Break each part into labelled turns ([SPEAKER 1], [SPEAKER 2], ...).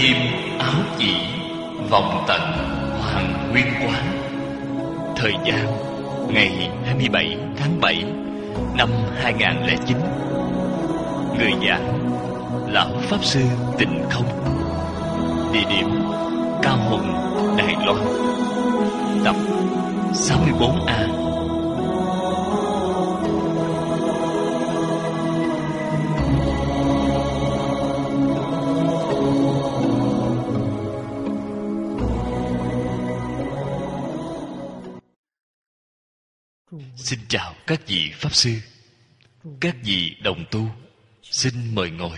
[SPEAKER 1] nghiêm áo chỉ, vọng tận hoàng nguyên quán. Thời gian ngày 27 tháng 7 năm 2009. Người giảng Lão Pháp Sư Tịnh Không. Địa điểm Cao Hùng, Đài Loan. Tập 64A. Xin chào các vị Pháp Sư, các vị đồng tu. Xin mời ngồi.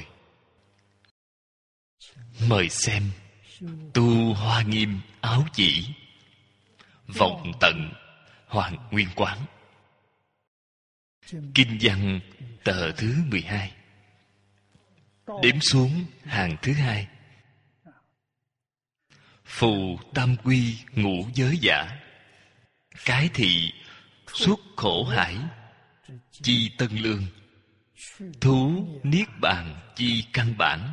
[SPEAKER 1] Mời xem Tu Hoa Nghiêm Áo Chỉ, vọng tận Hoàng Nguyên Quán. Kinh văn tờ thứ 12. Đếm xuống hàng thứ 2. Phù tam quy ngũ giới giả, cái thị xuất khổ hải, chi tân lương, thú niết bàn chi căn bản.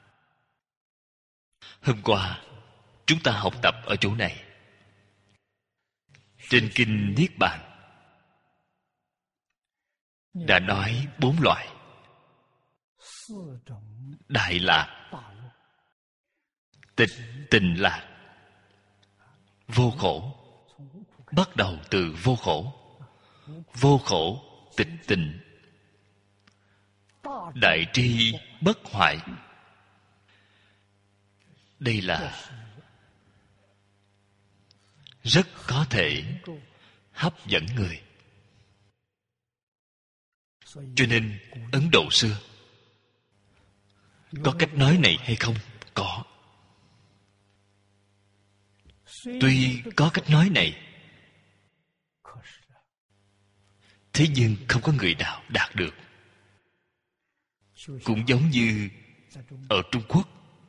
[SPEAKER 1] Hôm qua chúng ta học tập ở chỗ này. Trên kinh Niết Bàn đã nói 4 loại. Đại lạc, tịch tình lạc, vô khổ. Bắt đầu từ vô khổ. Vô khổ tịch tình, đại tri bất hoại. Đây là rất có thể hấp dẫn người. Cho nên Ấn Độ xưa có cách nói này hay không? Có. Tuy có cách nói này, thế nhưng không có người nào đạt được. Cũng giống như ở Trung Quốc,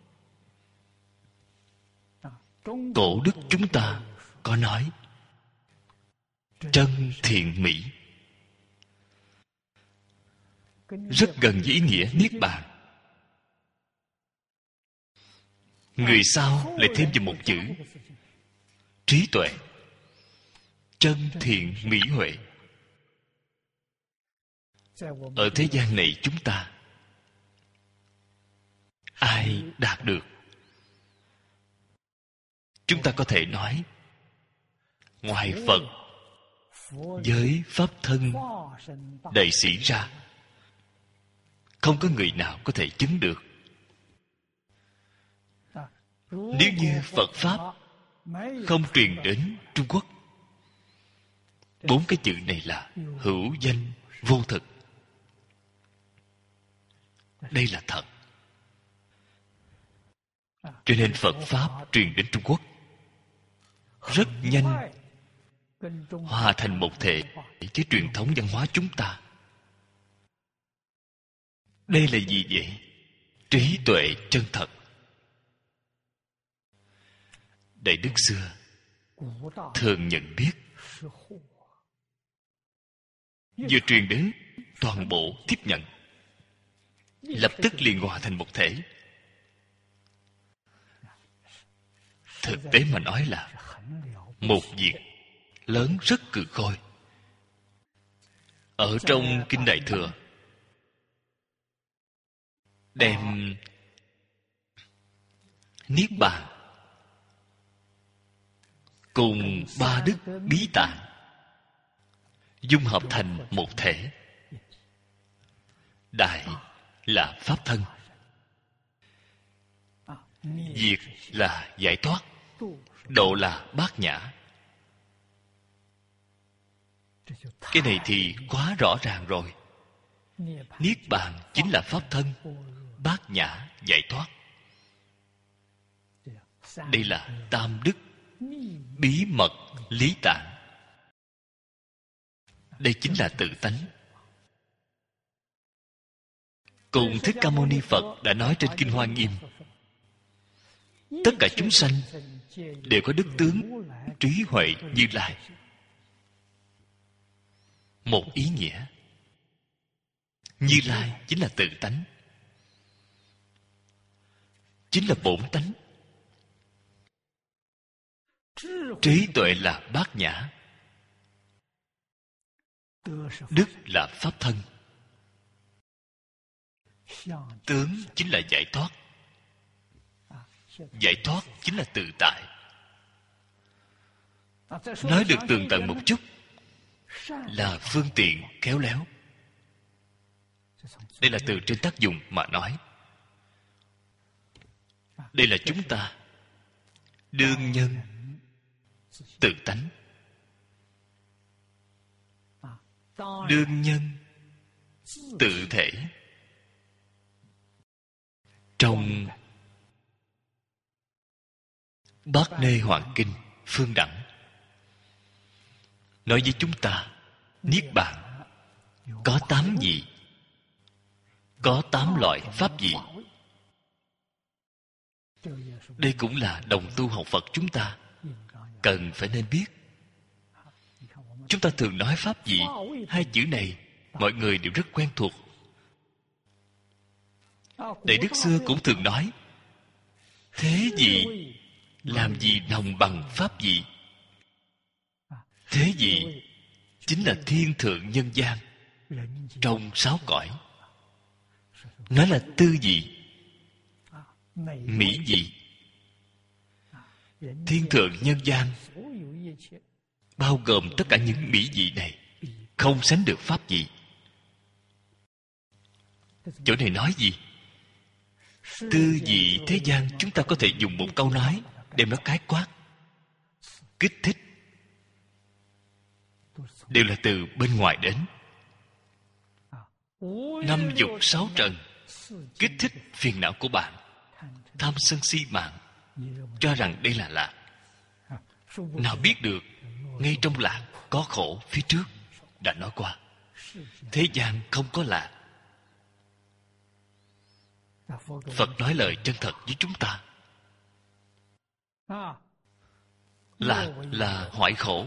[SPEAKER 1] cổ đức chúng ta có nói chân thiện mỹ, rất gần với ý nghĩa niết bàn. Người sau lại thêm vào một chữ trí tuệ. Chân thiện mỹ huệ. Ở thế gian này chúng ta ai đạt được? Chúng ta có thể nói ngoài Phật với Pháp thân đầy sĩ ra, không có người nào có thể chứng được. Nếu như Phật Pháp không truyền đến Trung Quốc, 4 cái chữ này là hữu danh vô thực. Đây là thật. Cho nên Phật Pháp truyền đến Trung Quốc rất nhanh, hòa thành một thể với truyền thống văn hóa chúng ta. Đây là gì vậy? Trí tuệ chân thật. Đại đức xưa thường nhận biết, vừa truyền đến, toàn bộ tiếp nhận, lập tức liền hòa thành một thể. Thực tế mà nói là một việc lớn rất cừ khôi. Ở trong Kinh Đại Thừa đem Niết Bàn cùng 3 đức bí tạng dung hợp thành một thể. Đại là pháp thân, diệt là giải thoát, độ là bát nhã. Cái này thì quá rõ ràng rồi. Niết bàn chính là pháp thân, bát nhã giải thoát. Đây là tam đức bí mật lý tạng. Đây chính là tự tánh. Cùng Thích Ca Mâu Ni Phật đã nói trên Kinh Hoa Nghiêm, tất cả chúng sanh đều có đức tướng trí huệ Như Lai. Một ý nghĩa, Như Lai chính là tự tánh. chính là bổn tánh. Trí tuệ là bát nhã, đức là pháp thân, tướng chính là giải thoát. Giải thoát chính là tự tại. Nói được tường tận một chút là phương tiện khéo léo. Đây là từ trên tác dụng mà nói. Đây là chúng ta đương nhân tự tánh. Đương nhân tự thể. Trong Bát Nê Hoàng Kinh Phương Đẳng nói với chúng ta, Niết Bàn có 8 vị, có 8 loại pháp vị. Đây cũng là đồng tu học Phật chúng ta cần phải nên biết. Chúng ta thường nói pháp vị, hai chữ này mọi người đều rất quen thuộc. Đại Đức xưa cũng thường nói, thế vị làm gì đồng bằng pháp vị. Thế vị chính là thiên thượng nhân gian trong 6 cõi. Nói là tư vị, mỹ vị. Thiên thượng nhân gian bao gồm tất cả những mỹ vị này, không sánh được pháp vị. Chỗ này nói gì? Tư vị thế gian chúng ta có thể dùng một câu nói đem nó khái quát. Kích thích đều là từ bên ngoài đến. 5 dục 6 trần kích thích phiền não của bạn. Tham sân si mạng, cho rằng đây là lạc. Nào biết được ngay trong lạc có khổ phía trước. Đã nói qua, thế gian không có lạc. Phật nói lời chân thật với chúng ta. Lạc là hoại khổ.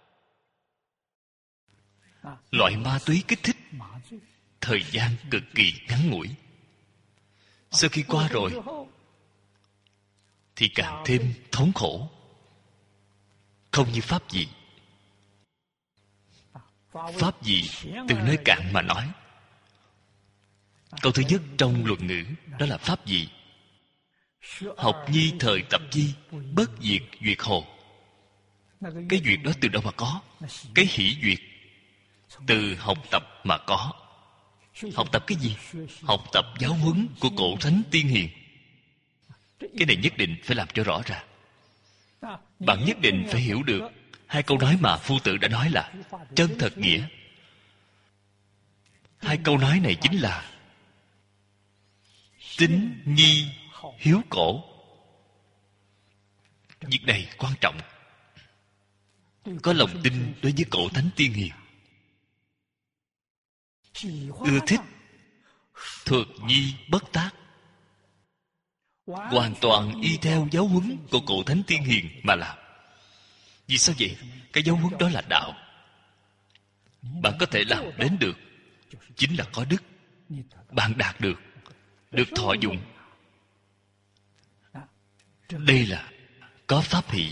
[SPEAKER 1] Loại ma túy kích thích thời gian cực kỳ ngắn ngủi. Sau khi qua rồi thì càng thêm thống khổ. Không như pháp vị. Pháp vị từ nơi cạn mà nói. Câu thứ nhất trong luận ngữ đó là pháp vị. Học nhi thời tập chi, bất diệt duyệt hồ. Cái duyệt đó từ đâu mà có? Cái hỷ duyệt từ học tập mà có. Học tập cái gì? Học tập giáo huấn của cổ thánh tiên hiền. Cái này nhất định phải làm cho rõ ràng. Bạn nhất định phải hiểu được hai câu nói mà Phu Tử đã nói là chân thật nghĩa. Hai câu nói này chính là tín nhi hiếu cổ. Việc này quan trọng. Có lòng tin đối với cổ thánh tiên hiền, ưa thích thuật nhi bất tác, hoàn toàn y theo giáo huấn của cổ thánh tiên hiền mà làm. Vì sao vậy? Cái giáo huấn đó là đạo. Bạn có thể làm đến được chính là có đức. Bạn đạt được, được thọ dụng. Đây là có pháp hỷ.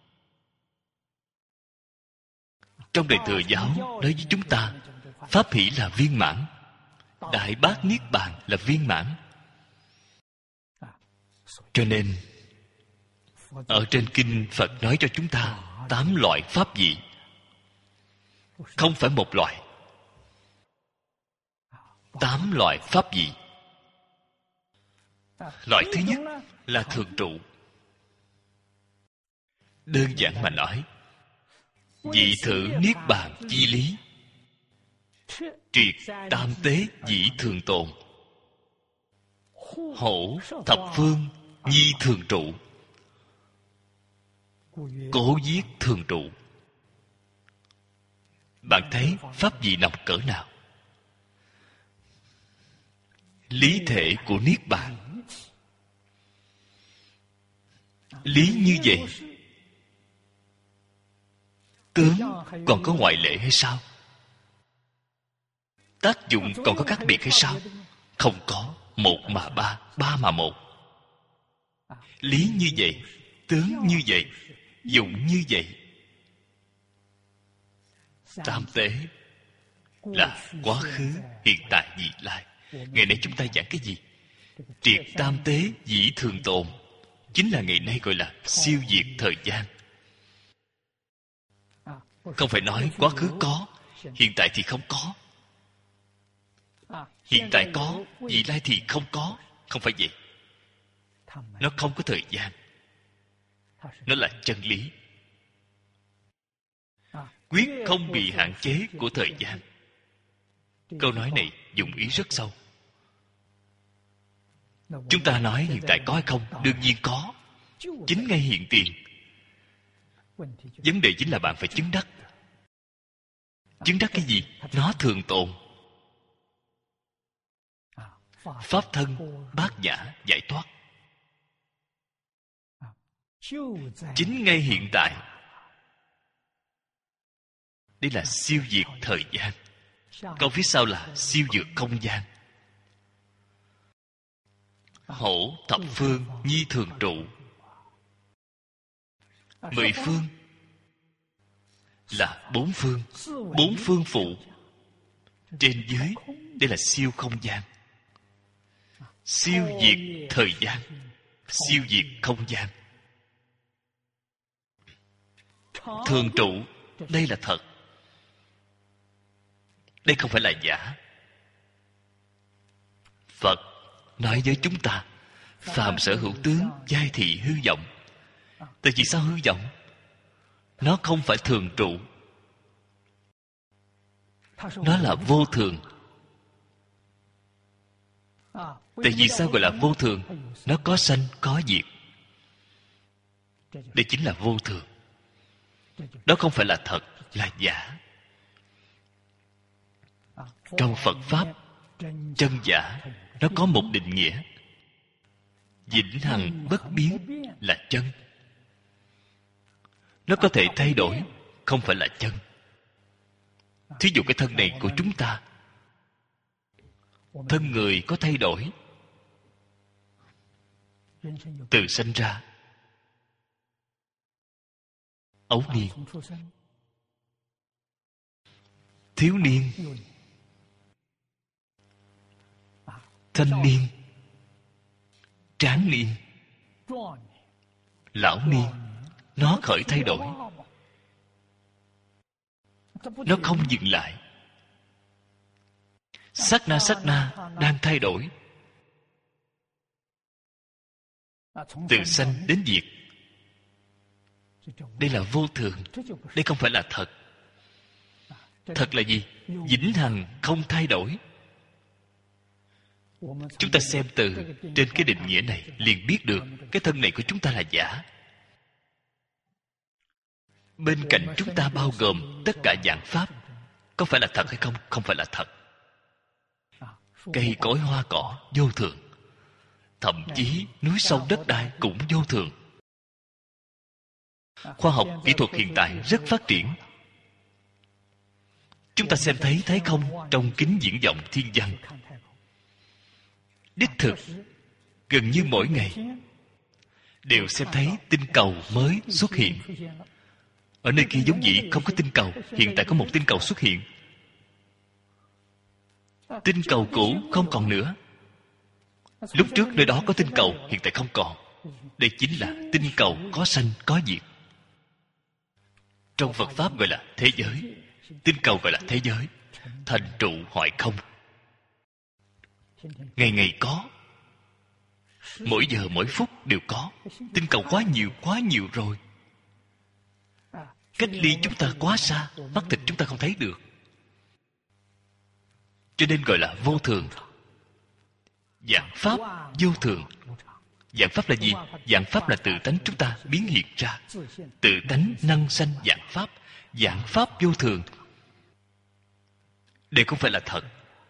[SPEAKER 1] Trong Đại Thừa Giáo nói với chúng ta, pháp hỷ là viên mãn, Đại Bát Niết Bàn là viên mãn. Cho nên ở trên kinh Phật nói cho chúng ta 8 loại pháp vị, không phải một loại. 8 loại pháp vị. Loại thứ nhất là thường trụ. Đơn giản mà nói, vị thử niết bàn chi lý, triệt tam tế dĩ thường tồn, hổ thập phương nhi thường trụ, cố viết thường trụ. Bạn thấy pháp vị nằm cỡ nào? Lý thể của niết bàn. Lý như vậy, tướng còn có ngoại lệ hay sao? Tác dụng còn có khác biệt hay sao? Không có. Một mà ba, ba mà một. Lý như vậy, tướng như vậy, dụng như vậy. Tam tế là quá khứ, hiện tại, vị lai. Ngày nay chúng ta giảng cái gì? Triệt tam tế dĩ thường tồn. Chính là ngày nay gọi là siêu diệt thời gian. Không phải nói quá khứ có, hiện tại thì không có. Hiện tại có, vị lai thì không có. Không phải vậy. Nó không có thời gian. Nó là chân lý. Quyết không bị hạn chế của thời gian. Câu nói này dụng ý rất sâu. Chúng ta nói hiện tại có hay không? Đương nhiên có. Chính ngay hiện tiền. Vấn đề chính là bạn phải chứng đắc. Chứng đắc cái gì? Nó thường tồn. Pháp thân bát nhã giải thoát. Chính ngay hiện tại. Đây là siêu diệt thời gian. Câu phía sau là siêu diệt không gian. Hổ thập phương nhi thường trụ. 10 phương là 4 phương. 4 phương phụ. Trên dưới, đây là siêu không gian. Siêu diệt thời gian. Siêu diệt không gian. Thường trụ, đây là thật. Đây không phải là giả. Phật nói với chúng ta, phàm sở hữu tướng, giai thị hư vọng. Tại vì sao hư vọng? Nó không phải thường trụ. Nó là vô thường. Tại vì sao gọi là vô thường? Nó có sanh, có diệt. Đây chính là vô thường. Đó không phải là thật, là giả. Trong Phật Pháp, chân giả, nó có một định nghĩa. Vĩnh hằng bất biến là chân. Nó có thể thay đổi, không phải là chân. Thí dụ cái thân này của chúng ta, thân người có thay đổi. Từ sanh ra, ấu niên, thiếu niên, thanh niên, tráng niên, lão niên. Nó khởi thay đổi. Nó không dừng lại. Sát na đang thay đổi. Từ sanh đến diệt. Đây là vô thường. Đây không phải là thật. Thật là gì? Vĩnh hằng không thay đổi. Chúng ta xem từ trên cái định nghĩa này liền biết được cái thân này của chúng ta là giả. Bên cạnh chúng ta bao gồm tất cả dạng pháp. Có phải là thật hay không? Không phải là thật. Cây cối hoa cỏ vô thường. Thậm chí núi sông đất đai cũng vô thường. Khoa học kỹ thuật hiện tại rất phát triển. Chúng ta xem thấy không trong kính viễn vọng thiên văn. Đích thực, gần như mỗi ngày đều xem thấy tinh cầu mới xuất hiện. Ở nơi kia giống vậy không có tinh cầu. Hiện tại có một tinh cầu xuất hiện. Tinh cầu cũ không còn nữa. Lúc trước nơi đó có tinh cầu, hiện tại không còn. Đây chính là tinh cầu có sanh có diệt. Trong Phật Pháp gọi là thế giới. Tinh cầu gọi là thế giới. Thành trụ hoại không. Ngày ngày có. Mỗi giờ mỗi phút đều có. Tinh cầu quá nhiều rồi. Cách ly chúng ta quá xa, mắt thịt chúng ta không thấy được. Cho nên gọi là vô thường. Vạn pháp vô thường. Vạn pháp là gì? Vạn pháp là tự tánh chúng ta biến hiện ra. Tự tánh năng sanh vạn pháp. Vạn pháp vô thường. Đây không phải là thật.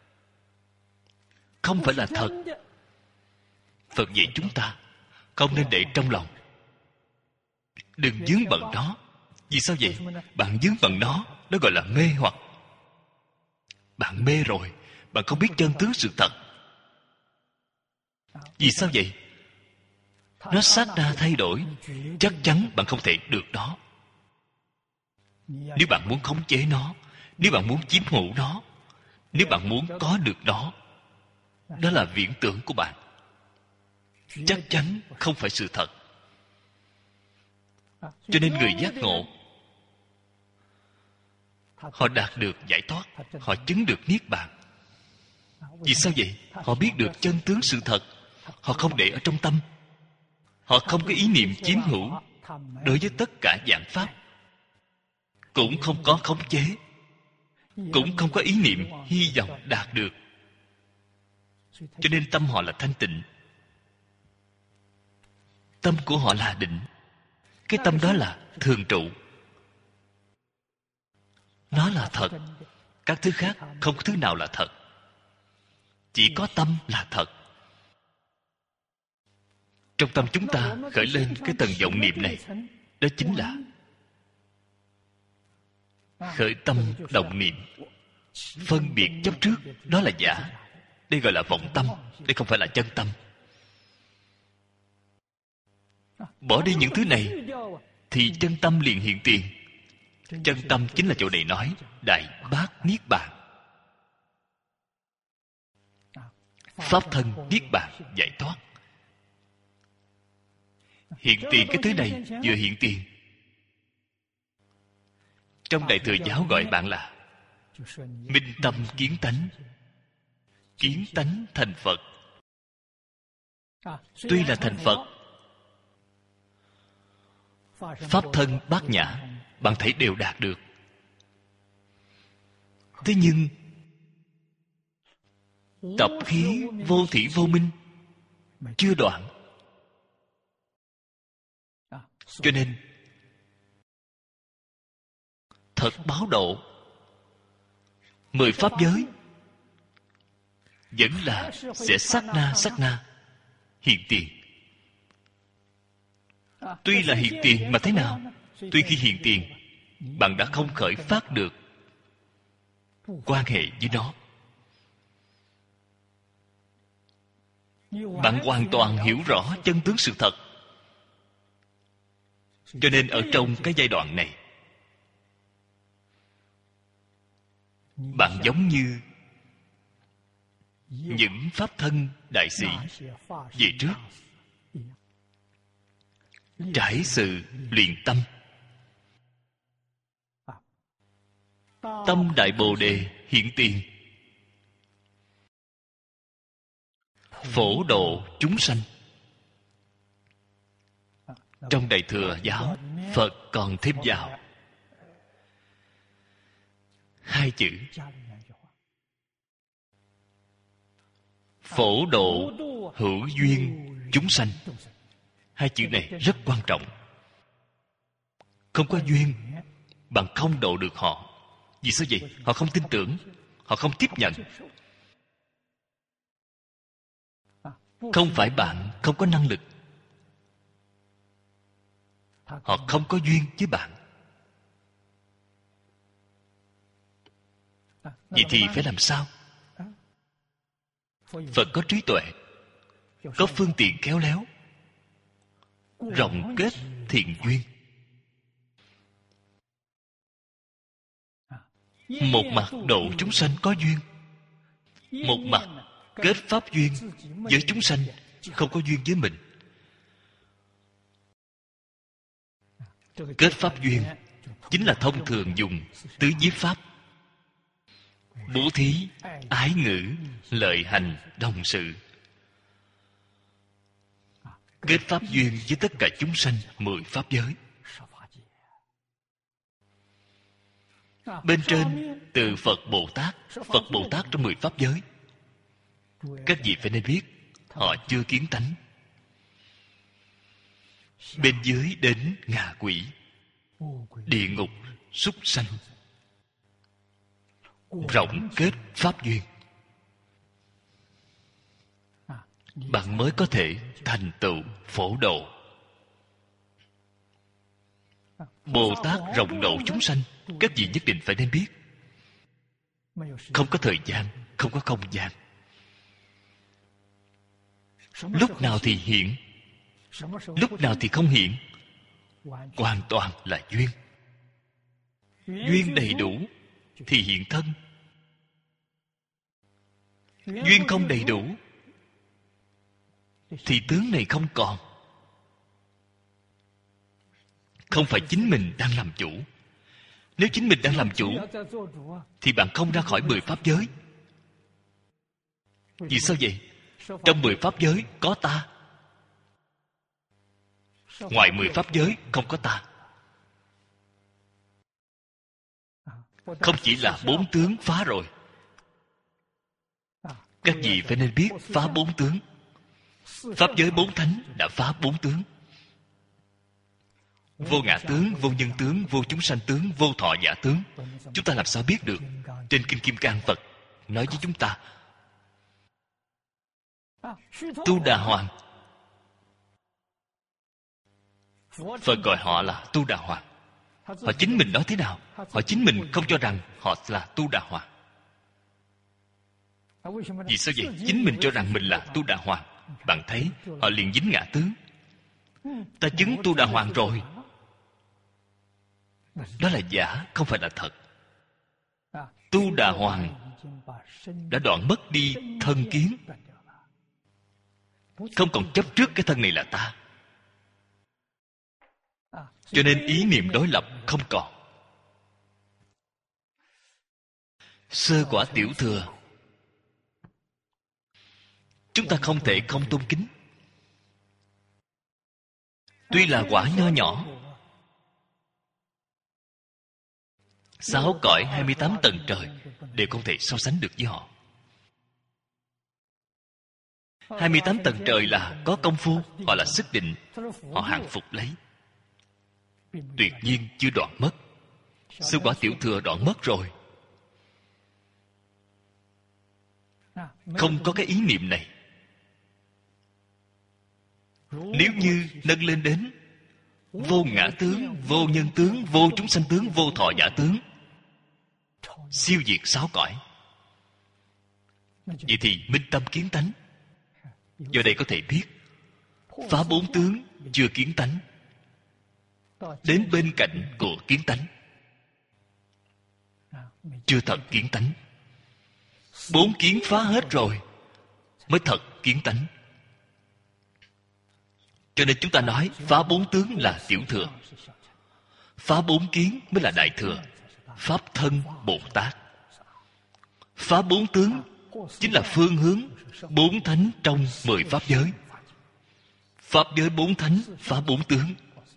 [SPEAKER 1] Không phải là thật. Phật dạy chúng ta không nên để trong lòng. Đừng vướng bận nó. Vì sao vậy? Bạn vướng bận nó, đó gọi là mê hoặc. Bạn mê rồi, bạn không biết chân tướng sự thật. Vì sao vậy? nó sát na thay đổi, chắc chắn bạn không thể được đó. Nếu bạn muốn khống chế nó, nếu bạn muốn chiếm hữu nó, nếu bạn muốn có được nó, đó là viễn tưởng của bạn, chắc chắn không phải sự thật. Cho nên người giác ngộ, họ đạt được giải thoát, họ chứng được niết bàn. Vì sao vậy? Họ biết được chân tướng sự thật, họ không để ở trong tâm, họ không có ý niệm chiếm hữu đối với tất cả dạng pháp, cũng không có khống chế, cũng không có ý niệm hy vọng đạt được. Cho nên tâm họ là thanh tịnh, tâm của họ là định. Cái tâm đó là thường trụ, nó là thật. Các thứ khác không có thứ nào là thật, chỉ có tâm là thật. Trong tâm chúng ta khởi lên cái tầng vọng niệm này, đó chính là khởi tâm động niệm, phân biệt chấp trước, đó là giả. Đây gọi là vọng tâm, đây không phải là chân tâm. Bỏ đi những thứ này thì chân tâm liền hiện tiền. Chân tâm chính là chỗ này nói Đại Bát Niết Bàn, pháp thân Niết Bàn giải thoát. Hiện tiền cái thứ này vừa hiện tiền, trong Đại Thừa Giáo gọi bạn là minh tâm kiến tánh, kiến tánh thành Phật. Tuy là thành Phật, pháp thân bát nhã bạn thấy đều đạt được. Thế nhưng tập khí vô thỉ vô minh chưa đoạn. Cho nên thật báo độ, 10 pháp giới vẫn là sẽ sát na hiện tiền. Tuy là hiện tiền mà thế nào? Tuy khi hiện tiền, bạn đã không khởi phát được quan hệ với nó. Bạn hoàn toàn hiểu rõ chân tướng sự thật. Cho nên ở trong cái giai đoạn này, bạn giống như những pháp thân đại sĩ về trước, trải sự luyện tâm. Tâm Đại Bồ Đề hiện tiền, phổ độ chúng sanh. Trong Đại Thừa Giáo, Phật còn thêm vào 2 chữ phổ độ hữu duyên chúng sanh. 2 chữ này rất quan trọng. Không có duyên, bạn không độ được họ. Vì sao vậy? Họ không tin tưởng, họ không tiếp nhận. Không phải bạn không có năng lực, họ không có duyên với bạn. Vậy thì phải làm sao? Phật có trí tuệ, có phương tiện khéo léo, rộng kết thiện duyên. Một mặt độ chúng sanh có duyên, một mặt kết pháp duyên với chúng sanh không có duyên với mình. Kết pháp duyên chính là thông thường dùng tứ nhiếp pháp: bố thí, ái ngữ, lợi hành, đồng sự. Kết pháp duyên với tất cả chúng sanh 10 pháp giới. Bên trên từ Phật Bồ Tát, Phật Bồ Tát trong 10 pháp giới. Các vị phải nên biết, họ chưa kiến tánh. Bên dưới đến ngạ quỷ, địa ngục, súc sanh. Rộng kết pháp duyên, bạn mới có thể thành tựu phổ độ. Bồ Tát rộng độ chúng sanh, các vị nhất định phải nên biết. Không có thời gian, không có không gian. Lúc nào thì hiện, Lúc nào thì không hiện? Hoàn toàn là duyên. Duyên đầy đủ thì hiện thân. Duyên không đầy đủ thì tướng này không còn. Không phải chính mình đang làm chủ. Nếu chính mình đang làm chủ thì bạn không ra khỏi 10 pháp giới. Vì sao vậy? Trong 10 pháp giới có ta. Ngoài 10 pháp giới không có ta. Không chỉ là 4 tướng phá rồi. Các vị phải nên biết phá 4 tướng. Pháp giới 4 thánh đã phá 4 tướng. Vô ngã tướng, vô nhân tướng, vô chúng sanh tướng, vô thọ giả tướng. Chúng ta làm sao biết được? Trên Kinh Kim Cang Phật nói với chúng ta. Tu Đà Hoàng, Phật gọi họ là Tu Đà Hoàng. Họ chính mình nói thế nào? Họ chính mình không cho rằng họ là Tu Đà Hoàng. Vì sao vậy? Chính mình cho rằng mình là Tu Đà Hoàng. Bạn thấy họ liền dính ngã tướng. Ta chứng Tu Đà Hoàng rồi. Đó là giả, không phải là thật. Tu Đà Hoàng đã đoạn mất đi thân kiến. Không còn chấp trước cái thân này là ta. Cho nên ý niệm đối lập không còn. Sơ quả tiểu thừa, chúng ta không thể không tôn kính. Tuy là quả nho nhỏ, 6 cõi 28 tầng trời đều không thể so sánh được với họ. 28 tầng trời là có công phu, họ là sức định, họ hàng phục lấy. Tuyệt nhiên chưa đoạn mất. Sơ quả tiểu thừa đoạn mất rồi. Không có cái ý niệm này. Nếu như nâng lên đến vô ngã tướng, vô nhân tướng, vô chúng sanh tướng, vô thọ giả tướng, siêu diệt 6 cõi, vậy thì minh tâm kiến tánh. Do đây có thể biết phá 4 tướng chưa kiến tánh, đến bên cạnh của kiến tánh, chưa thật kiến tánh. 4 kiến phá hết rồi mới thật kiến tánh. Cho nên chúng ta nói phá 4 tướng là tiểu thừa, phá 4 kiến mới là đại thừa. Pháp thân Bồ Tát. Phá 4 tướng chính là phương hướng 4 thánh trong 10 pháp giới. Pháp giới 4 thánh phá 4 tướng,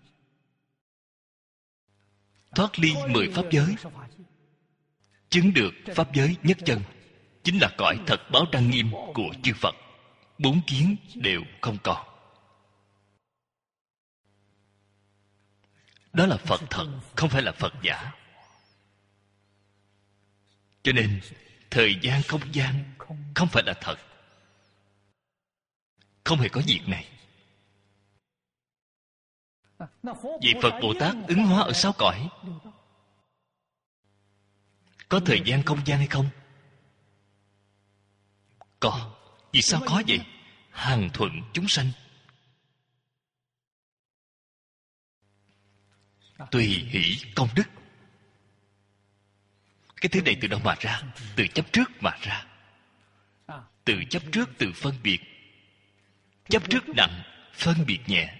[SPEAKER 1] thoát ly 10 pháp giới, chứng được pháp giới nhất chân, chính là cõi thật báo trang nghiêm của chư Phật. 4 kiến đều không còn. Đó là Phật thật, không phải là Phật giả. Cho nên thời gian không gian không phải là thật. Không hề có việc này. Vậy Phật Bồ Tát ứng hóa ở 6 cõi có thời gian không gian hay không? Có. Vì sao có vậy? Hằng thuận chúng sanh, tùy hỷ công đức. Cái thứ này từ đâu mà ra? Từ chấp trước mà ra. Từ chấp trước, từ phân biệt. Chấp trước nặng, phân biệt nhẹ.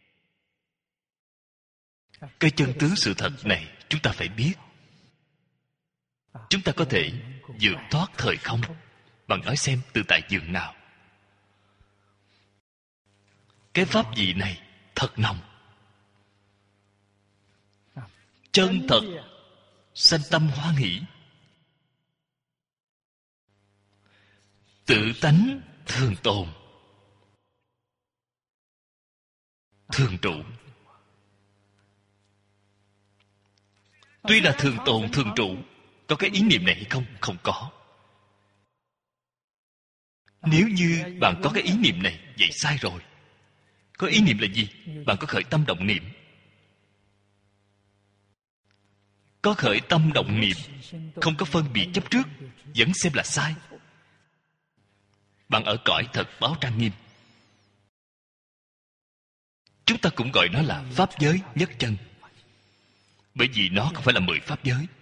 [SPEAKER 1] Cái chân tướng sự thật này chúng ta phải biết. Chúng ta có thể vượt thoát thời không. Bạn nói xem từ tại giường nào? Cái pháp vị này thật nồng, chân thật, sanh tâm hoan hỷ, tự tánh thường tồn, thường trụ. Tuy là thường tồn thường trụ, có cái ý niệm này hay không? Không có. Nếu như bạn có cái ý niệm này, vậy sai rồi. Có ý niệm là gì? Bạn có khởi tâm động niệm. Có khởi tâm động niệm, không có phân biệt chấp trước, vẫn xem là sai. Bạn ở cõi thật báo trang nghiêm. chúng ta cũng gọi nó là pháp giới nhất chân, bởi vì nó không phải là 10 pháp giới.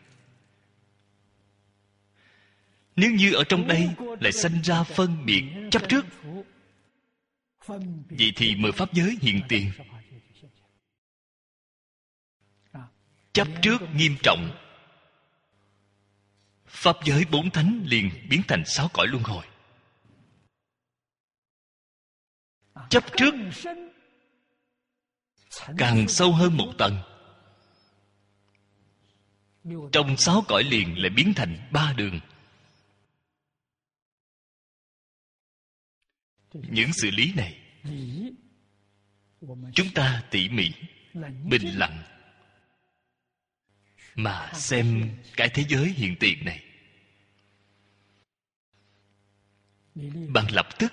[SPEAKER 1] Nếu như ở trong đây lại sanh ra phân biệt chấp trước, vậy thì 10 pháp giới hiện tiền. Chấp trước nghiêm trọng, pháp giới 4 thánh liền biến thành 6 cõi luân hồi. Chấp trước càng sâu hơn một tầng, trong 6 cõi liền lại biến thành 3 đường. Những xử lý này chúng ta tỉ mỉ, bình lặng mà xem cái thế giới hiện tiền này, bạn lập tức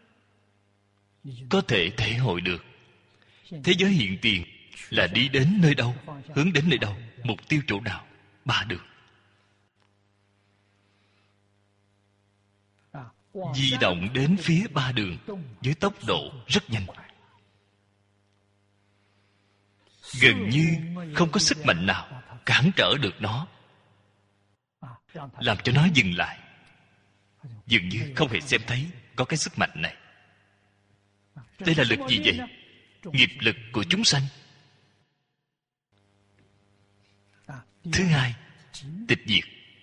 [SPEAKER 1] có thể thể hội được thế giới hiện tiền là đi đến nơi đâu, hướng đến nơi đâu, mục tiêu chỗ nào. 3 đường. Di động đến phía 3 đường với tốc độ rất nhanh, gần như không có sức mạnh nào cản trở được nó, làm cho nó dừng lại. Dường như không hề xem thấy có cái sức mạnh này. Đây là lực gì vậy? Nghiệp lực của chúng sanh. Thứ hai, tịch diệt.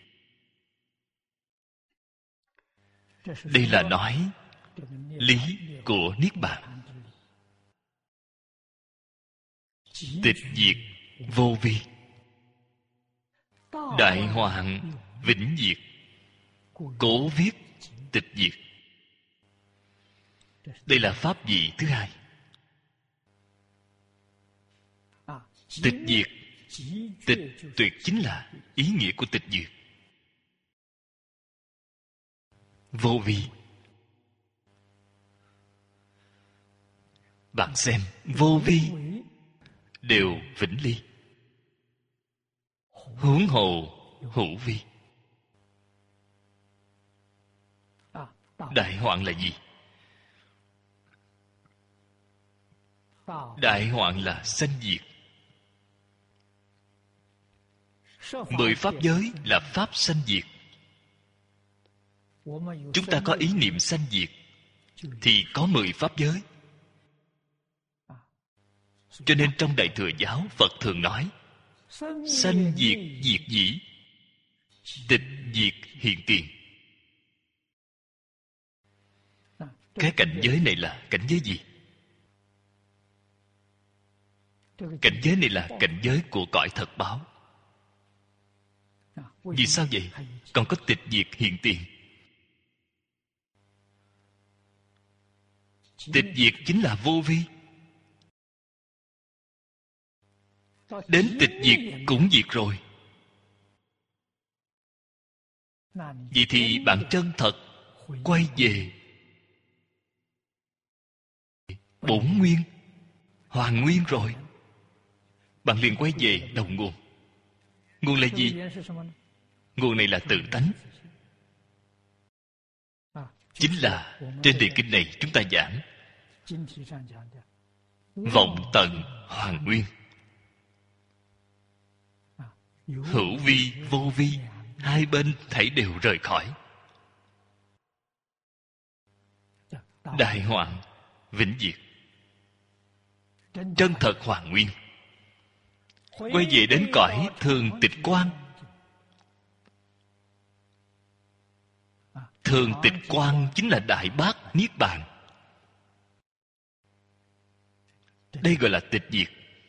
[SPEAKER 1] Đây là nói lý của Niết Bàn. Tịch diệt vô vi, đại hoạn vĩnh diệt, cố viết tịch diệt. Đây là pháp vị thứ hai. Tịch diệt, tịch tuyệt chính là ý nghĩa của tịch diệt. Vô vi. Bạn xem, vô vi đều vĩnh ly, huống hồ hữu vi. Đại hoạn là gì? Đại hoạn là sanh diệt. 10 pháp giới là pháp sanh diệt. Chúng ta có ý niệm sanh diệt thì có 10 pháp giới. Cho nên trong Đại Thừa Giáo, Phật thường nói sanh diệt diệt dĩ, tịch diệt hiện tiền. Cái cảnh giới này là cảnh giới gì? Cảnh giới này là cảnh giới của cõi thật báo. Vì sao vậy? Còn có tịch diệt hiện tiền. Tịch diệt chính là vô vi. Đến tịch diệt cũng diệt rồi. Vậy thì bạn chân thật quay về bổn nguyên, hoàn nguyên rồi. Bạn liền quay về đầu nguồn. Nguồn là gì? Nguồn này là tự tánh. Chính là trên đề kinh này chúng ta giảng vọng tận hoàn nguyên. Hữu vi, vô vi, hai bên thảy đều rời khỏi. Đại hoạn, vĩnh diệt. Chân thật hoàn nguyên. Quay về đến cõi thường tịch quang. Thường tịch quang chính là Đại Bát Niết Bàn. Đây gọi là tịch diệt.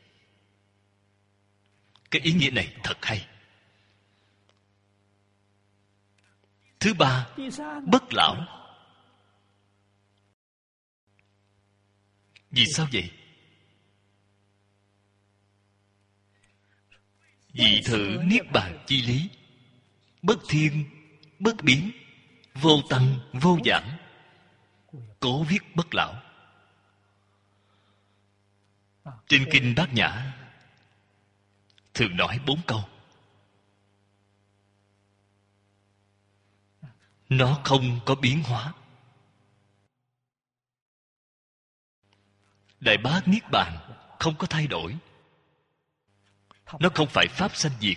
[SPEAKER 1] Cái ý nghĩa này thật hay. Thứ ba, bất lão. Vì sao vậy? Vì thử Niết Bàn chi lý, bất thiên, bất biến, vô tăng, vô giảm, cố viết bất lão. Trên kinh Bát Nhã thường nói 4 câu. Nó không có biến hóa. Đại bác Niết Bàn không có thay đổi. Nó không phải pháp sanh diệt.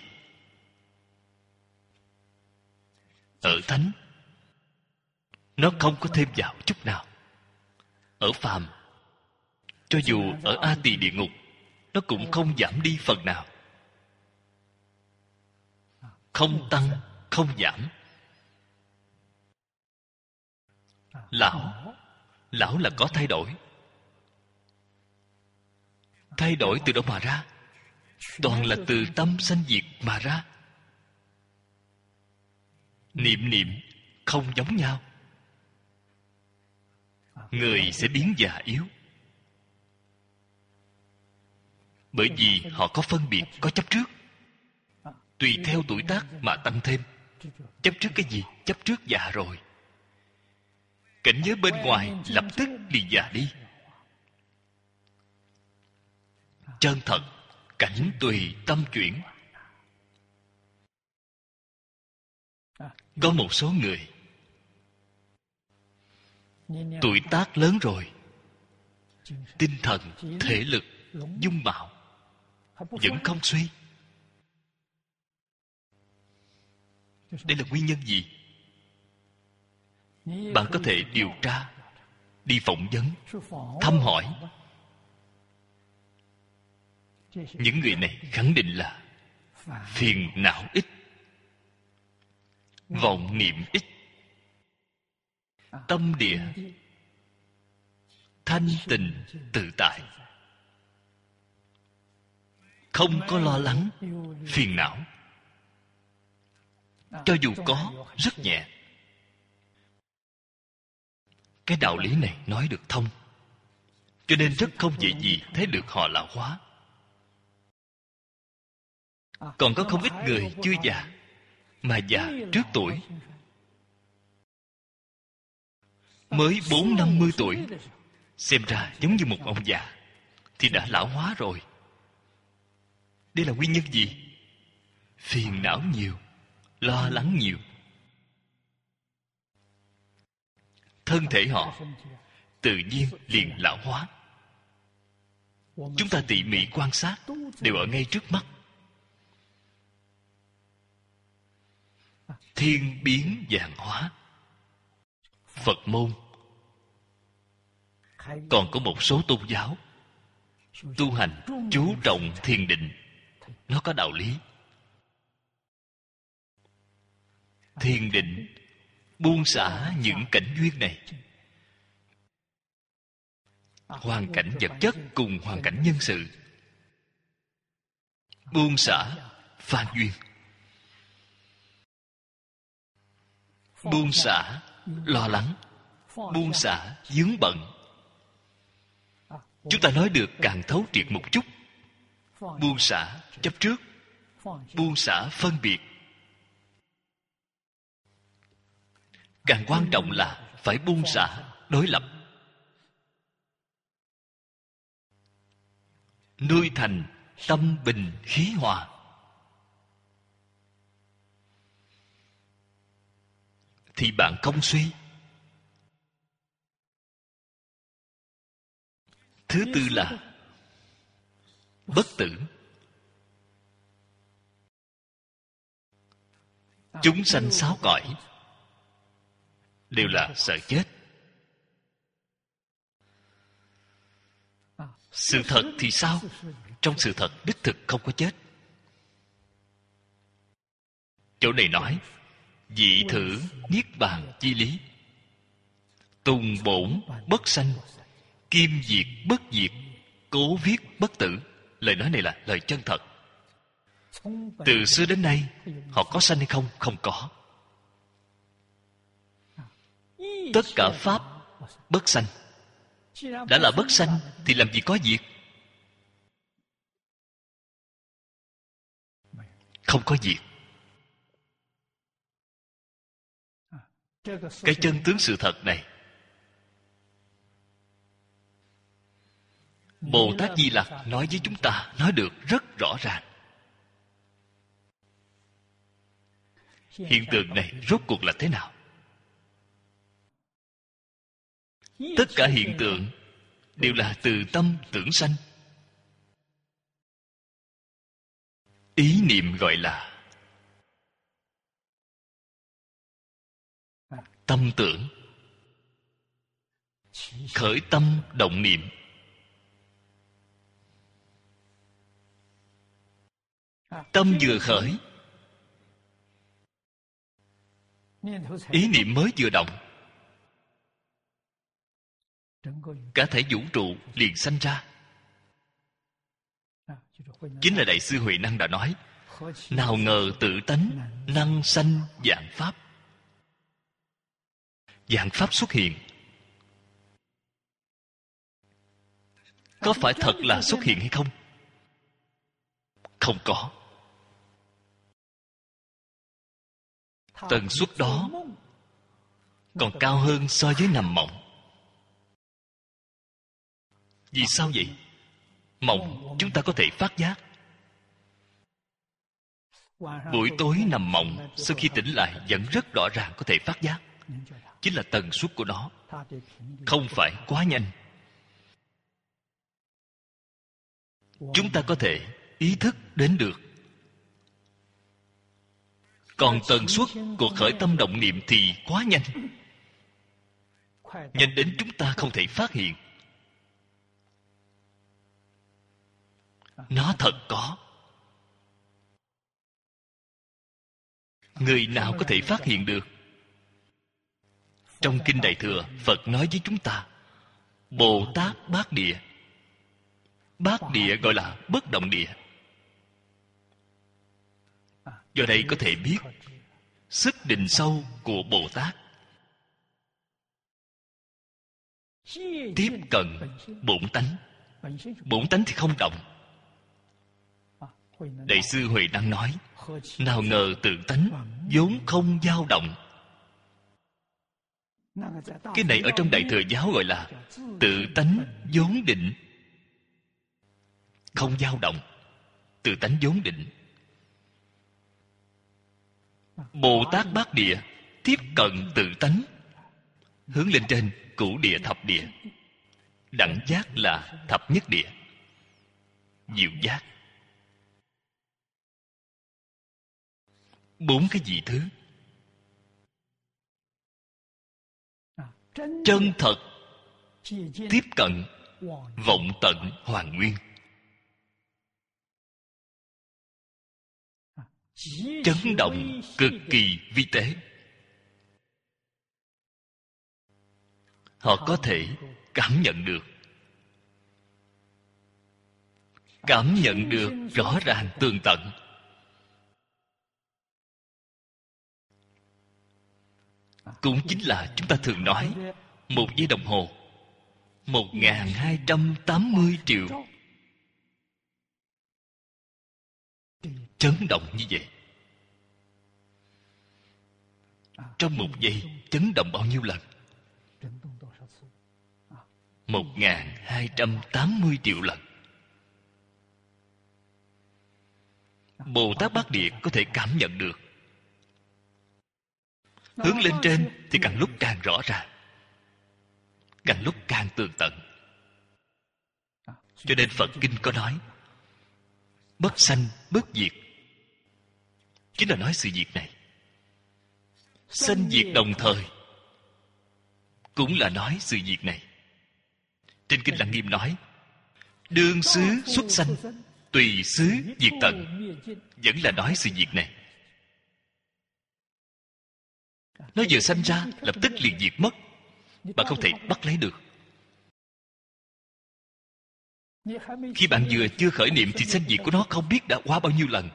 [SPEAKER 1] Ở thánh, nó không có thêm vào chút nào. Ở phàm, cho dù ở A Tỳ địa ngục, nó cũng không giảm đi phần nào. Không tăng, không giảm. Lão là có thay đổi. Thay đổi từ đâu mà ra? Toàn là từ tâm sanh diệt mà ra. Niệm niệm không giống nhau. Người sẽ biến già yếu, bởi vì họ có phân biệt, có chấp trước. Tùy theo tuổi tác mà tăng thêm. Chấp trước cái gì? Chấp trước già rồi. Cảnh giới bên ngoài lập tức liền già đi. Chân thật, cảnh tùy tâm chuyển. Có một số người tuổi tác lớn rồi, tinh thần, thể lực, dung mạo vẫn không suy. Đây là nguyên nhân gì? Bạn có thể điều tra, đi phỏng vấn, thăm hỏi. Những người này khẳng định là phiền não ít, vọng niệm ít, tâm địa thanh tịnh tự tại, không có lo lắng, phiền não. Cho dù có, rất nhẹ. Cái đạo lý này nói được thông, cho nên rất không dễ gì thấy được họ lão hóa. Còn có không ít người chưa già mà già trước tuổi, mới 40-50 tuổi, xem ra giống như một ông già, thì đã lão hóa rồi. Đây là nguyên nhân gì? Phiền não nhiều, lo lắng nhiều. Thân thể họ tự nhiên liền lão hóa. Chúng ta tỉ mỉ quan sát, đều ở ngay trước mắt. Thiên biến vạn hóa. Phật môn còn có một số tôn giáo tu hành chú trọng thiền định. Nó có đạo lý. Thiền định buông xả những cảnh duyên này, hoàn cảnh vật chất cùng hoàn cảnh nhân sự. Buông xả phan duyên, buông xả lo lắng, buông xả vướng bận. Chúng ta nói được càng thấu triệt một chút. Buông xả chấp trước, buông xả phân biệt. Càng quan trọng là phải buông xả đối lập, nuôi thành tâm bình khí hòa. Thì bạn không suy. Thứ tư là bất tử. Chúng sanh sáu cõi đều là sợ chết. Sự thật thì sao? Trong sự thật đích thực không có chết. Chỗ này nói dị thử niết bàn chi lý. Tùng bổn bất sanh, kim diệt bất diệt, cố viết bất tử. Lời nói này là lời chân thật. Từ xưa đến nay họ có sanh hay không? Không có. Tất cả pháp bất sanh. Đã là bất sanh thì làm gì có diệt? Không có diệt. Cái chân tướng sự thật này, Bồ Tát Di Lặc nói với chúng ta, nói được rất rõ ràng. Hiện tượng này rốt cuộc là thế nào? Tất cả hiện tượng đều là từ tâm tưởng sanh. Ý niệm gọi là tâm tưởng. Khởi tâm động niệm. Tâm vừa khởi, ý niệm mới vừa động, cả thể vũ trụ liền sanh ra. Chính là Đại sư Huệ Năng đã nói: nào ngờ tự tánh năng sanh vạn pháp. Vạn pháp xuất hiện. Có phải thật là xuất hiện hay không? Không có. Tần suất đó còn cao hơn so với nằm mộng. Vì sao vậy? Mộng chúng ta có thể phát giác. Buổi tối nằm mộng, sau khi tỉnh lại vẫn rất rõ ràng có thể phát giác. Chính là tần suất của nó không phải quá nhanh. Chúng ta có thể ý thức đến được. Còn tần suất của khởi tâm động niệm thì quá nhanh, nhanh đến chúng ta không thể phát hiện. Nó thật có. Người nào có thể phát hiện được? Trong Kinh Đại Thừa, Phật nói với chúng ta: Bồ Tát Bát Địa. Bát địa gọi là bất động địa. Do đây có thể biết sức định sâu của Bồ Tát. Tiếp cận bổn tánh. Bổn tánh thì không động. Đại sư Huệ Năng nói: nào ngờ tự tánh vốn không dao động. Cái này ở trong Đại Thừa giáo gọi là tự tánh vốn định. Không dao động. Tự tánh vốn định. Bồ Tát Bát Địa tiếp cận tự tánh, hướng lên trên cửu địa thập địa. Đẳng giác là thập nhất địa. Diệu giác. 4 cái vị thứ. Chân thật tiếp cận vọng tận hoàn nguyên. Chấn động cực kỳ vi tế. Họ có thể cảm nhận được. Cảm nhận được rõ ràng tường tận. Cũng chính là chúng ta thường nói 1 giây đồng hồ 1280 triệu chấn động như vậy. Trong 1 giây chấn động bao nhiêu lần? 1280 triệu lần. Bồ Tát Bát Địa có thể cảm nhận được. Hướng lên trên thì càng lúc càng rõ ràng, càng lúc càng tường tận. Cho nên Phật Kinh có nói bất sanh bất diệt, chính là nói sự việc này. Sanh diệt đồng thời cũng là nói sự việc này. Trên Kinh Lăng Nghiêm nói đương xứ xuất sanh, tùy xứ diệt tận, vẫn là nói sự việc này. Nó vừa sanh ra lập tức liền diệt mất, bạn không thể bắt lấy được. Khi bạn vừa chưa khởi niệm thì sanh diệt của nó không biết đã qua bao nhiêu lần.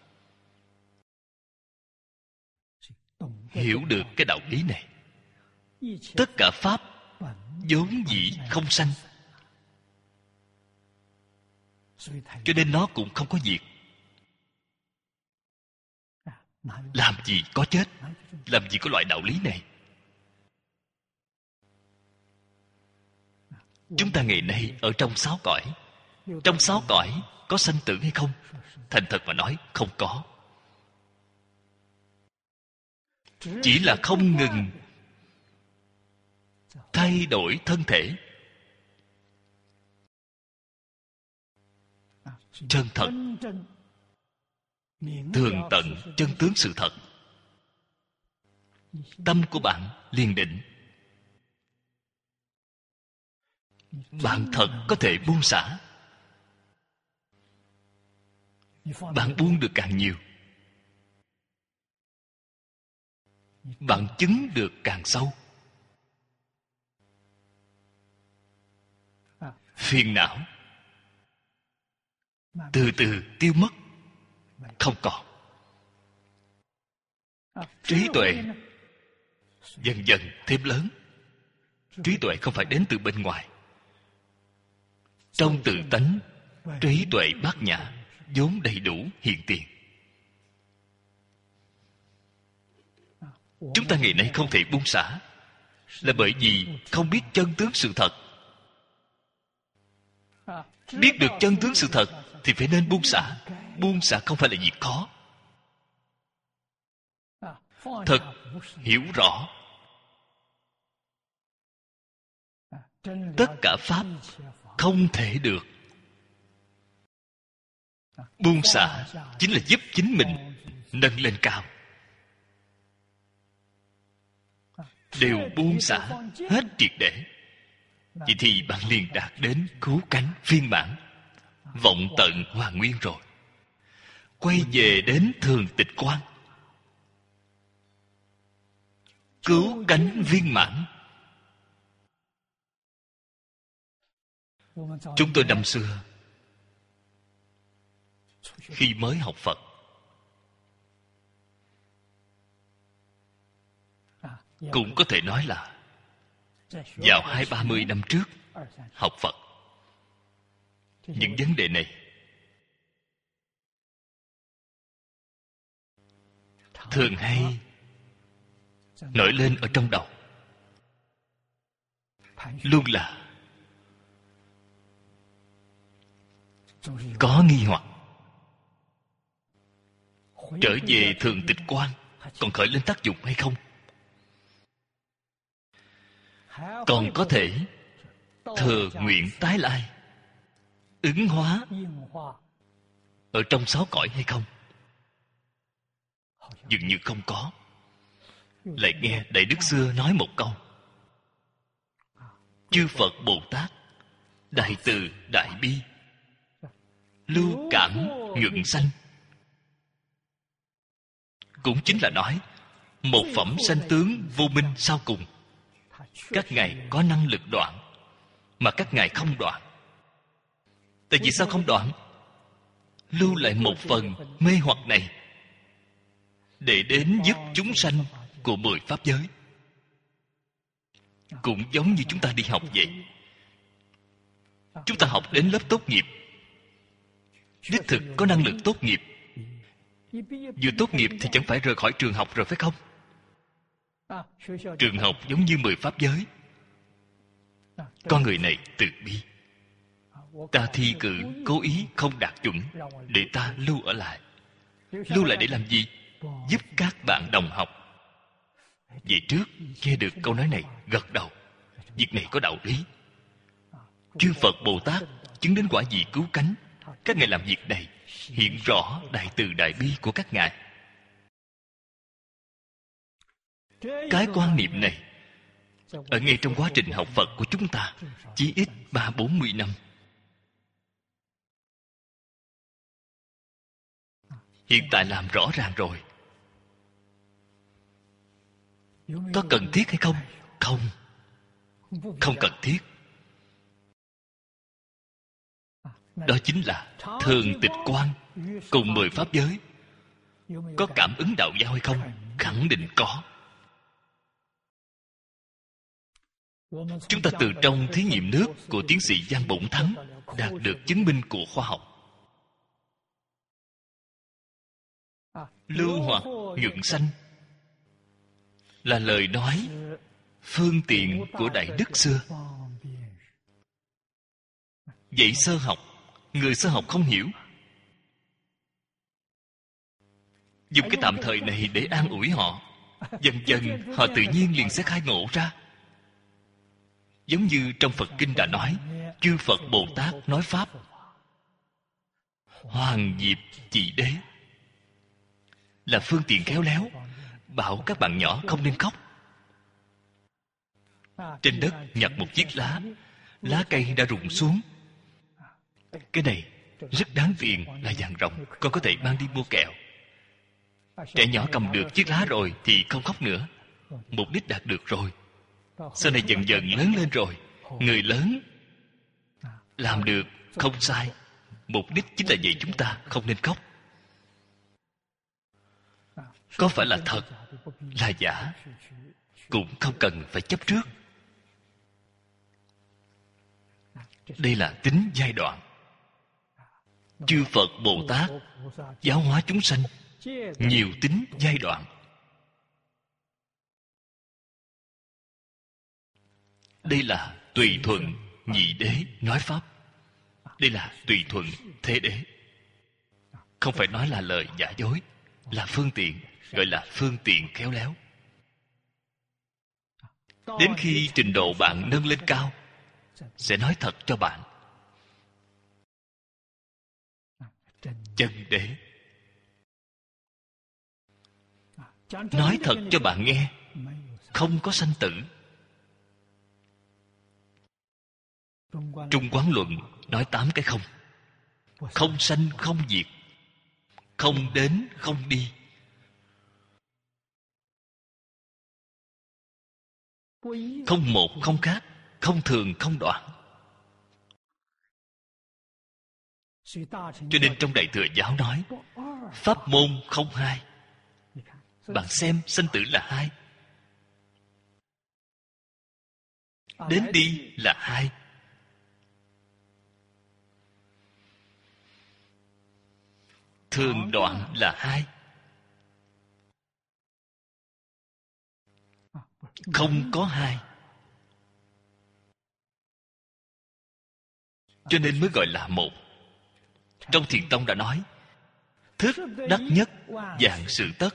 [SPEAKER 1] Hiểu được cái đạo lý này, tất cả pháp vốn dĩ không sanh, cho nên nó cũng không có diệt. Làm gì có chết, làm gì có loại đạo lý này. Chúng ta ngày nay ở trong 6 cõi, trong 6 cõi có sanh tử hay không? Thành thật mà nói, không có. Chỉ là không ngừng thay đổi thân thể. chân thật, tường tận chân tướng sự thật, tâm của bạn liền định. Bạn thật có thể buông xả. Bạn buông được càng nhiều, bạn chứng được càng sâu. Phiền não từ từ tiêu mất, không còn. Trí tuệ dần dần thêm lớn. Trí tuệ không phải đến từ bên ngoài. Trong tự tánh, trí tuệ bát nhã vốn đầy đủ hiện tiền. Chúng ta ngày nay không thể buông xả, là bởi vì không biết chân tướng sự thật. Biết được chân tướng sự thật thì phải nên buông xả. Buông xả không phải là việc khó. Thật hiểu rõ tất cả pháp không thể được. Buông xả chính là giúp chính mình nâng lên cao. Đều buông xả hết triệt để, vậy thì bạn liền đạt đến cứu cánh viên mãn, vọng tận hoàn nguyên rồi. Quay về đến thường tịch quan, cứu cánh viên mãn. Chúng tôi năm xưa khi mới học Phật, cũng có thể nói là vào 20-30 năm trước học Phật, những vấn đề này thường hay nổi lên ở trong đầu, luôn là có nghi hoặc. Trở về thường tịch quan còn khởi lên tác dụng hay không? Còn có thể thừa nguyện tái lai, ứng hóa ở trong 6 cõi hay không? Dường như không có. Lại nghe Đại Đức xưa nói một câu: chư Phật Bồ Tát đại từ đại bi, lưu cảm nhuận sanh. Cũng chính là nói một phẩm sanh tướng vô minh sau cùng. Các ngài có năng lực đoạn, mà các ngài không đoạn. Tại vì sao không đoạn? Lưu lại một phần mê hoặc này để đến giúp chúng sanh của 10 pháp giới. Cũng giống như chúng ta đi học vậy. Chúng ta học đến lớp tốt nghiệp, đích thực có năng lực tốt nghiệp. Vừa tốt nghiệp thì chẳng phải rời khỏi trường học rồi phải không? Trường học giống như 10 pháp giới. Con người này từ bi, ta thi cử cố ý không đạt chuẩn để ta lưu ở lại. Lưu lại để làm gì? Giúp các bạn đồng học. Về trước nghe được câu nói này, gật đầu. Việc này có đạo lý. Chư Phật Bồ Tát chứng đến quả vị cứu cánh. Các ngài làm việc này hiện rõ đại từ đại bi của các ngài. Cái quan niệm này ở ngay trong quá trình học Phật của chúng ta chỉ ít 30-40 năm. Hiện tại làm rõ ràng rồi. Có cần thiết hay không? Không. Không cần thiết. Đó chính là thường tịch quan cùng 10 pháp giới. Có cảm ứng đạo giao hay không? Khẳng định có. Chúng ta từ trong thí nghiệm nước của tiến sĩ Giang Bổng Thắng đạt được chứng minh của khoa học. Lưu hoặc nhuận sanh là lời nói phương tiện của Đại Đức xưa. Dạy sơ học, người sơ học không hiểu, dùng cái tạm thời này để an ủi họ. Dần dần họ tự nhiên liền sẽ khai ngộ ra. Giống như trong Phật Kinh đã nói, chư Phật Bồ Tát nói Pháp Hoàng Diệp Chị Đế là phương tiện khéo léo bảo các bạn nhỏ không nên khóc. Trên đất nhặt một chiếc lá, lá cây đã rụng xuống. Cái này rất đáng tiền, là vàng ròng, con có thể mang đi mua kẹo. Trẻ nhỏ cầm được chiếc lá rồi thì không khóc nữa. Mục đích đạt được rồi. Sau này dần dần lớn lên rồi, người lớn làm được không sai. Mục đích chính là dạy chúng ta không nên khóc. Có phải là thật, là giả, cũng không cần phải chấp trước. Đây là tính giai đoạn. Chư Phật Bồ Tát giáo hóa chúng sanh nhiều tính giai đoạn. Đây là tùy thuận nhị đế nói pháp. Đây là tùy thuận thế đế. Không phải nói là lời giả dối, là phương tiện, gọi là phương tiện khéo léo. Đến khi trình độ bạn nâng lên cao, sẽ nói thật cho bạn. Chân đế. Nói thật cho bạn nghe, không có sanh tử. Trung Quán Luận nói 8 cái không. Không sanh không diệt, không đến không đi, không một không khác, không thường không đoạn. Cho nên trong Đại Thừa Giáo nói pháp môn không hai. Bạn xem, sanh tử là hai, đến đi là hai. Thường đoạn là hai. Không có hai. Cho nên mới gọi là một. Trong Thiền Tông đã nói thức đắc nhất vạn sự tất.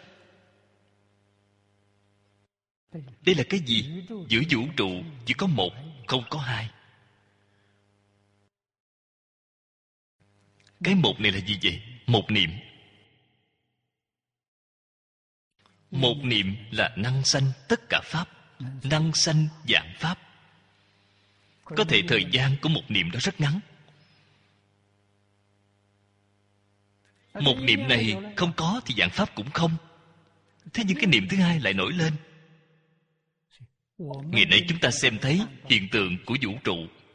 [SPEAKER 1] Đây là cái gì? Giữa vũ trụ chỉ có một, không có hai. Cái một này là gì vậy? Một niệm. Một niệm là năng sanh tất cả pháp, năng sanh vạn pháp. Có thể thời gian của một niệm đó rất ngắn. Một niệm này không có thì vạn pháp cũng không. Thế nhưng cái niệm thứ hai lại nổi lên. Ngày nay chúng ta xem thấy hiện tượng của vũ trụ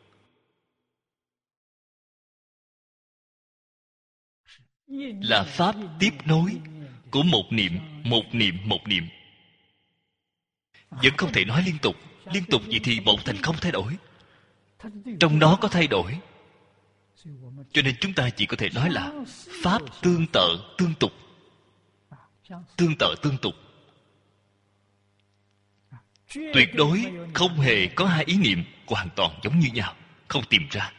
[SPEAKER 1] là pháp tiếp nối của một niệm, một niệm, một niệm. Vẫn không thể nói liên tục. Liên tục vậy thì một thành không thay đổi. Trong đó có thay đổi. Cho nên chúng ta chỉ có thể nói là pháp tương tự tương tục. Tương tự tương tục. Tuyệt đối không hề có hai ý niệm hoàn toàn giống như nhau, không tìm ra.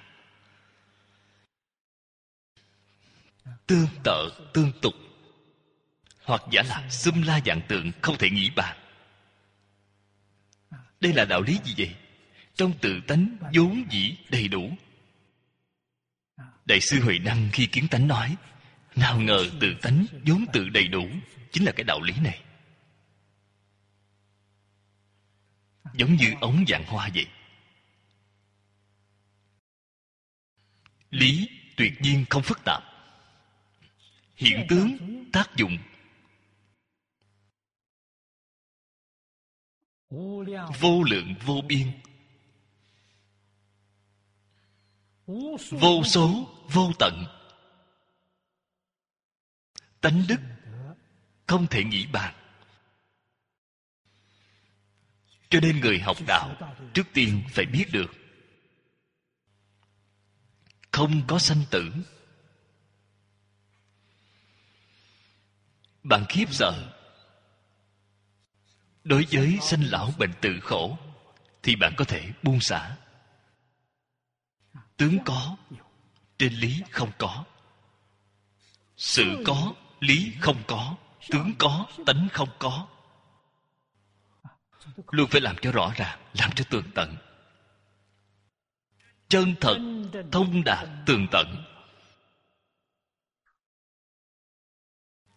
[SPEAKER 1] Tương tự tương tục, hoặc giả là xum la vạn tượng, không thể nghĩ bàn. Đây là đạo lý gì vậy? Trong tự tánh vốn dĩ đầy đủ. Đại sư Huệ Năng khi kiến tánh nói, nào ngờ tự tánh vốn tự đầy đủ, chính là cái đạo lý này. Giống như ống vạn hoa vậy. Lý tuyệt nhiên không phức tạp. Hiện tướng, tác dụng vô lượng vô biên, vô số vô tận. Tánh đức không thể nghĩ bàn. Cho nên người học đạo trước tiên phải biết được không có sanh tử. Bạn khiếp sợ đối với sanh lão bệnh tử khổ thì bạn có thể buông xả. Tướng có, trên lý không có. Sự có, lý không có. Tướng có, tánh không có. Luôn phải làm cho rõ ràng, làm cho tường tận. Chân thật, thông đạt, tường tận.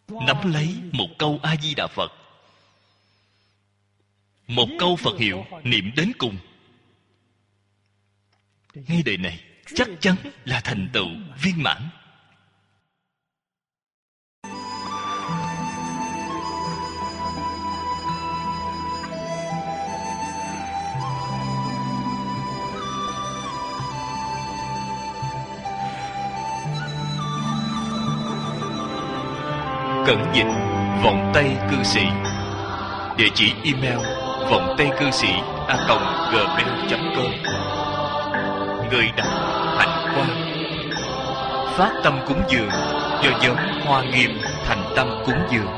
[SPEAKER 1] nắm lấy một câu A Di Đà Phật, một câu Phật hiệu niệm đến cùng, ngay đời này chắc chắn là thành tựu viên mãn. Cẩn dịch vọng tây cư sĩ. Địa chỉ email vọng tây cư sĩ @gmail.com. Người đọc Hạnh Quang. Phát tâm cúng dường do nhóm Hoa Nghiêm thành tâm cúng dường.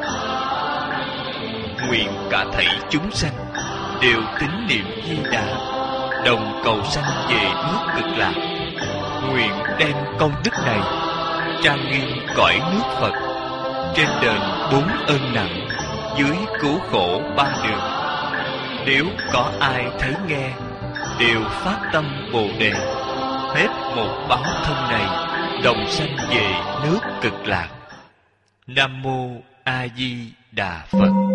[SPEAKER 1] Nguyện cả thảy chúng sanh đều tín niệm Di Đà, đồng cầu sanh về nước Cực Lạc. Nguyện đem công đức này trang nghiêm cõi nước Phật, trên đền 4 ơn nặng, dưới cứu khổ 3 đường. Nếu có ai thấy nghe, đều phát tâm Bồ Đề, hết một báo thân này, đồng sanh về nước Cực Lạc. Nam mô A Di Đà Phật.